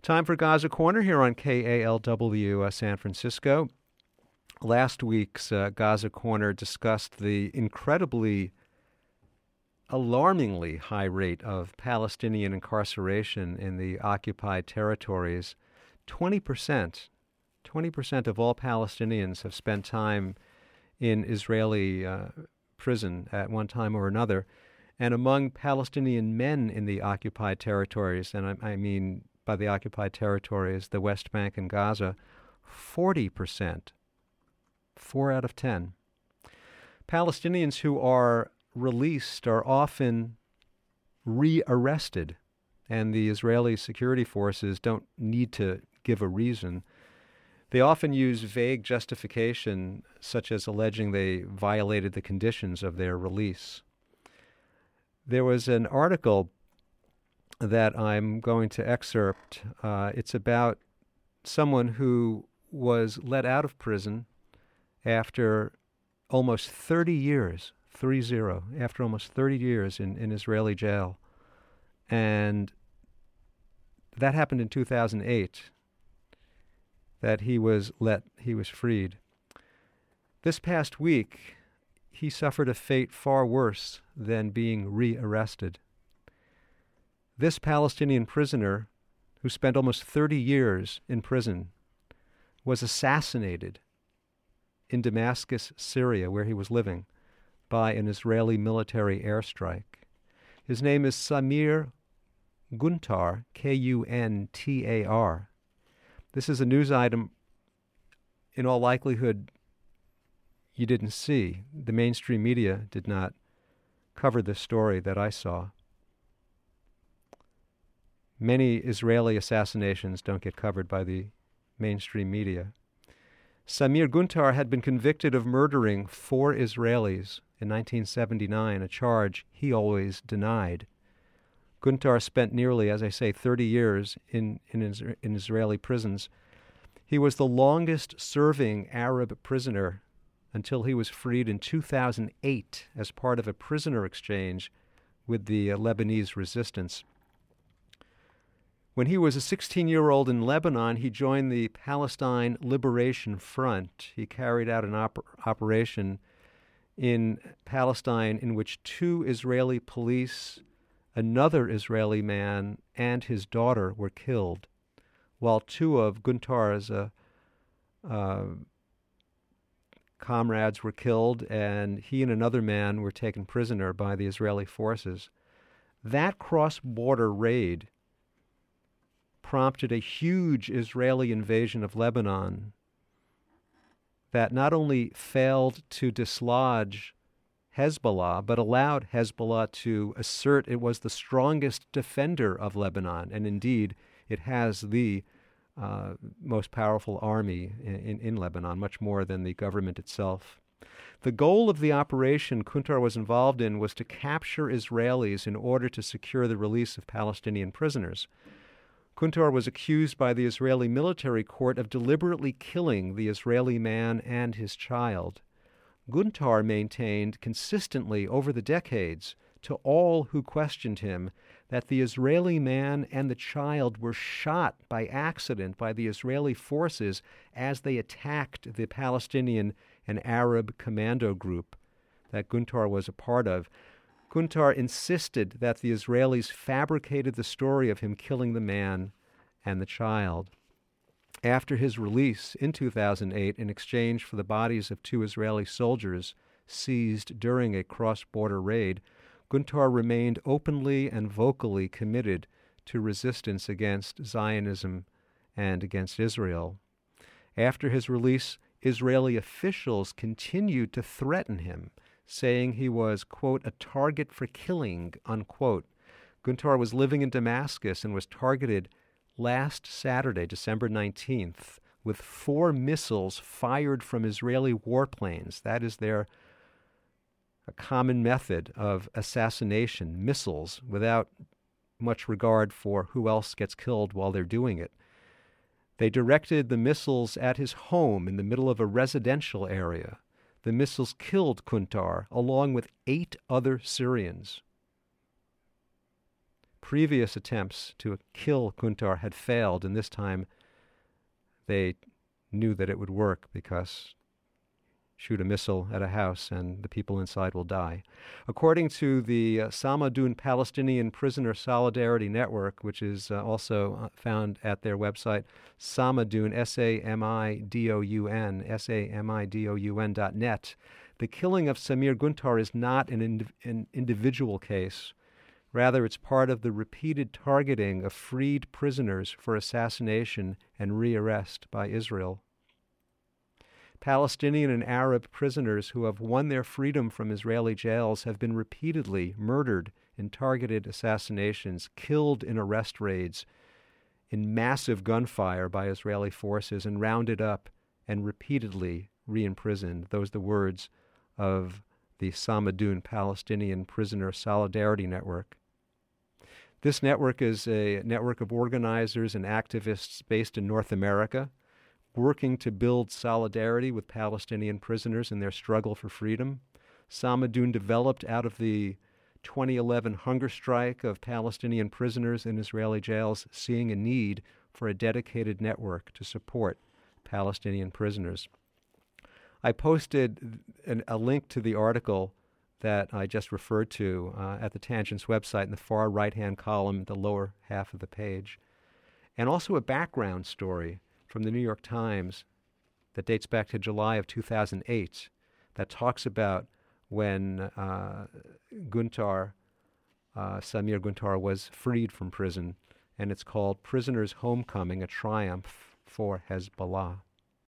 Time for Gaza Corner here on KALW San Francisco. Last week's Gaza Corner discussed the incredibly, alarmingly high rate of Palestinian incarceration in the occupied territories. 20% of all Palestinians have spent time in Israeli prison at one time or another. And among Palestinian men in the occupied territories, and I mean by the occupied territories, the West Bank and Gaza, 40%, 4 out of 10. Palestinians who are released are often re-arrested, and the Israeli security forces don't need to give a reason. They often use vague justification, such as alleging they violated the conditions of their release. There was an article that I'm going to excerpt. It's about someone who was let out of prison after almost 30 years, 30, after almost 30 years in Israeli jail. And that happened in 2008, that he was freed. This past week, he suffered a fate far worse than being re-arrested. This Palestinian prisoner, who spent almost 30 years in prison, was assassinated in Damascus, Syria, where he was living, by an Israeli military airstrike. His name is Samir Guntar, Kuntar. This is a news item, in all likelihood, you didn't see. The mainstream media did not cover this story that I saw. Many Israeli assassinations don't get covered by the mainstream media. Samir Guntar had been convicted of murdering 4 Israelis in 1979, a charge he always denied. Guntar spent nearly, as I say, 30 years in Israeli prisons. He was the longest-serving Arab prisoner until he was freed in 2008 as part of a prisoner exchange with the Lebanese resistance. When he was a 16-year-old in Lebanon, he joined the Palestine Liberation Front. He carried out an operation in Palestine in which 2 Israeli police, another Israeli man, and his daughter were killed, while 2 of Guntar's comrades were killed, and he and another man were taken prisoner by the Israeli forces. That cross-border raid prompted a huge Israeli invasion of Lebanon that not only failed to dislodge Hezbollah, but allowed Hezbollah to assert it was the strongest defender of Lebanon, and indeed it has the most powerful army in Lebanon, much more than the government itself. The goal of the operation Guntar was involved in was to capture Israelis in order to secure the release of Palestinian prisoners. Guntar was accused by the Israeli military court of deliberately killing the Israeli man and his child. Guntar maintained consistently over the decades to all who questioned him that the Israeli man and the child were shot by accident by the Israeli forces as they attacked the Palestinian and Arab commando group that Guntar was a part of. Guntar insisted that the Israelis fabricated the story of him killing the man and the child. After his release in 2008, in exchange for the bodies of 2 Israeli soldiers seized during a cross-border raid, Guntar remained openly and vocally committed to resistance against Zionism and against Israel. After his release, Israeli officials continued to threaten him, saying he was, quote, a target for killing, unquote. Guntar was living in Damascus and was targeted last Saturday, December 19th, with 4 missiles fired from Israeli warplanes. That is a common method of assassination, missiles, without much regard for who else gets killed while they're doing it. They directed the missiles at his home in the middle of a residential area. The missiles killed Guntar, along with 8 other Syrians. previous attempts to kill Guntar had failed, and this time they knew that it would work because shoot a missile at a house and the people inside will die. According to the Samadun Palestinian Prisoner Solidarity Network, which is also found at their website, Samadun, S-A-M-I-D-O-U-N, S-A-M-I-D-O-U-N.net, the killing of Samir Guntar is not an individual case. Rather, it's part of the repeated targeting of freed prisoners for assassination and rearrest by Israel. Palestinian and Arab prisoners who have won their freedom from Israeli jails have been repeatedly murdered in targeted assassinations, killed in arrest raids, in massive gunfire by Israeli forces, and rounded up and repeatedly re-imprisoned. Those are the words of the Samadun Palestinian Prisoner Solidarity Network. This network is a network of organizers and activists based in North America, working to build solidarity with Palestinian prisoners in their struggle for freedom. Samadun developed out of the 2011 hunger strike of Palestinian prisoners in Israeli jails, seeing a need for a dedicated network to support Palestinian prisoners. I posted a link to the article that I just referred to at the Tangents website in the far right-hand column, the lower half of the page, and also a background story from the New York Times that dates back to July of 2008 that talks about when Samir Guntar was freed from prison, and it's called Prisoner's Homecoming, a Triumph for Hezbollah.